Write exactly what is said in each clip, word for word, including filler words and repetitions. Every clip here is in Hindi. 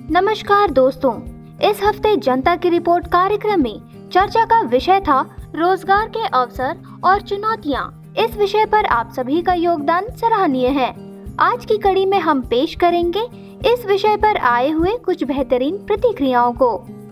नमस्कार दोस्तों, इस हफ्ते जनता की रिपोर्ट कार्यक्रम में चर्चा का विषय था रोजगार के अवसर और चुनौतियां। इस विषय पर आप सभी का योगदान सराहनीय है। आज की कड़ी में हम पेश करेंगे इस विषय पर आए हुए कुछ बेहतरीन प्रतिक्रियाओं को।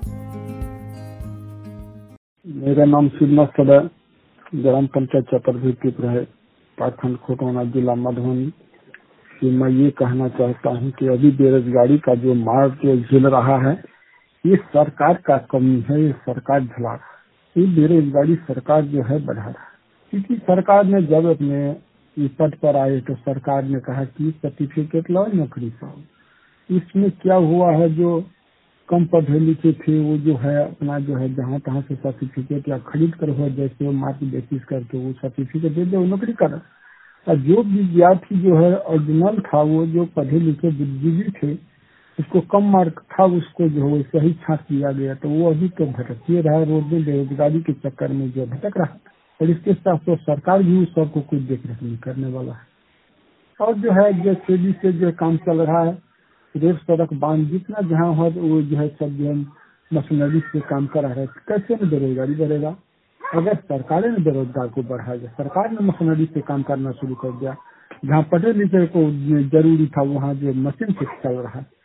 मेरा नाम श्रीनिवास सदा, ग्राम पंचायत चतुर्भुज है, पाखंड खोटौना, जिला मधुबनी। कि मैं ये कहना चाहता हूँ कि अभी बेरोजगारी का जो मार जो झेल रहा है, ये सरकार का कमी है, ये सरकार झला रहा है। ये बेरोजगारी सरकार जो है बढ़ा रहा है, क्योंकि सरकार ने जब अपने इस पद पर आए तो सरकार ने कहा कि सर्टिफिकेट लाओ, नौकरी पाओ। इसमें क्या हुआ है, जो कम पढ़े लिखे थे वो जो है अपना जो है जहाँ तहाँ से सर्टिफिकेट या खरीद कर हो, जैसे मार्क बेसिस करके वो सर्टिफिकेट दे दे, वो नौकरी कर। और जो विद्यार्थी जो है ओरिजिनल था, वो जो पढ़े लिखे बुद्धिजीवी थे, उसको कम मार्क था, उसको जो है सही छांट दिया गया, तो वो अभी तो भटक ही रहा है रोड में, बेरोजगारी के चक्कर में जो भटक रहा है। और इसके साथ तो सरकार भी उस सबको कुछ देख रेख नहीं करने वाला है। और जो है जो तेजी से जो काम चल रहा है, रेल सड़क बांध जितना जहाँ हो वो जो है सब जो मशीनरी से काम करा रहा है, कैसे में बेरोजगारी बढ़ेगा? अगर सरकार ने बेरोजगार को बढ़ा दिया, सरकार ने मशीनरी से काम करना शुरू कर दिया, जहाँ पढ़े लिखे को जरूरी था वहाँ जो मशीन से चल रहा है,